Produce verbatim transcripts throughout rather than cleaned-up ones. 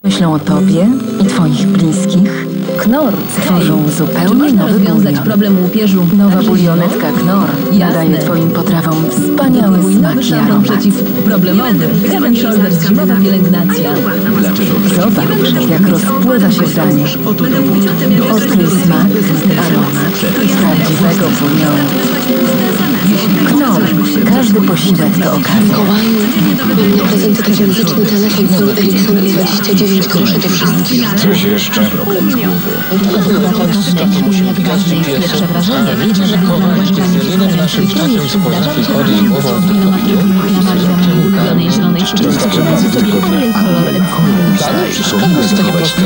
Myślą o tobie i twoich bliskich. Knor stworzą zupełnie Można nowy rozwiązać bulion. problem łupieżu. Nowa na bulionetka żywo? Knor nadaje Jasne. twoim potrawom wspaniały Mój nowy smak i szampon aromat. przeciwproblemowy. Head and Shoulders zimowa pielęgnacja. Zobacz, jak rozpływa się w danie. Odkryj smak, aromat prawdziwego bulionu. Knor, każdy posiłek to okazja. Mikołaju, mam na prezenty taki muzyczny telefon Sony Ericsson i dwadzieścia dziewięć groszy do wszystkich. Coś jeszcze? Pierwsze wrażenie. Wiecie, że Kowalczyk jest jedynym naszym ptakiem, co potrafi chodzić głową w Ulubionej zielonej sztuczce przynosi sobie kolor Edson. Tak, przeszkadza z tego prostu.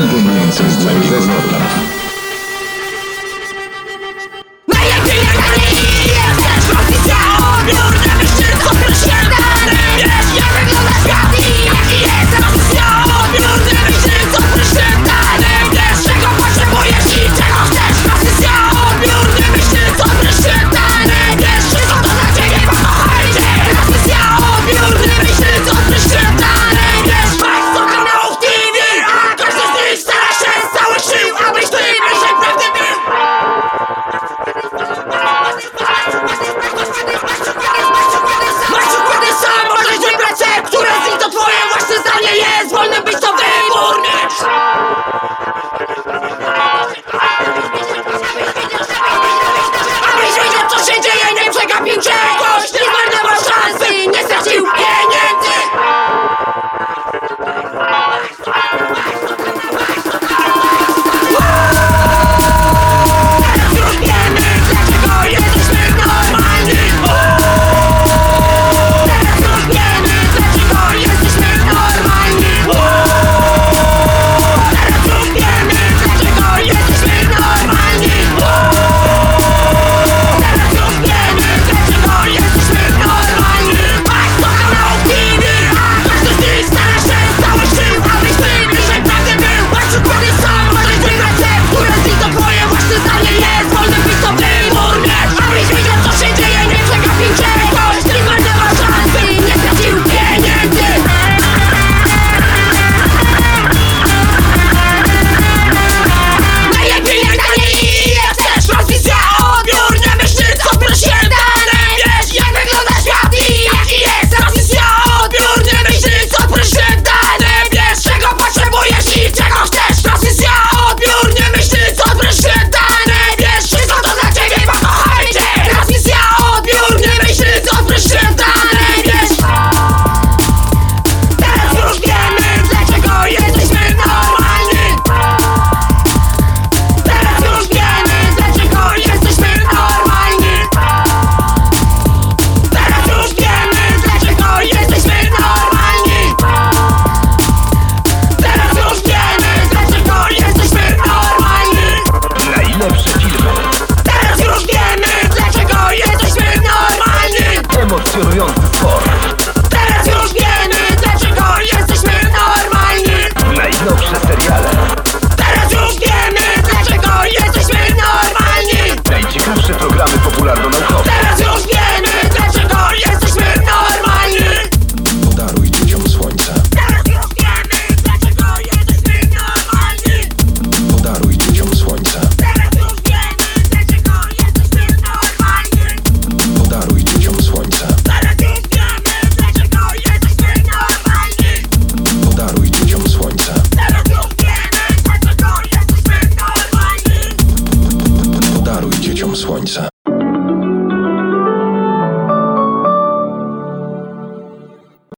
Emocjonujący sport. Teraz już wiemy, dlaczego jesteśmy normalni. Najnowsze seriale. Teraz już wiemy, dlaczego jesteśmy normalni. Najciekawsze programy popularno-naukowe. Teraz już wiemy, dlaczego jesteśmy normalni. Podaruj dzieciom słońca. Teraz już wiemy, dlaczego jesteśmy normalni. Podaruj dzieciom słońca. Teraz już wiemy, dlaczego jesteśmy normalni. Podaruj dzieciom słońca. Teraz już wiemy, dlaczego jesteśmy normalni. Podaruj dzieciom słońca. Teraz już wiemy, dlaczego jesteśmy normalni. Podaruj dzieciom słońca.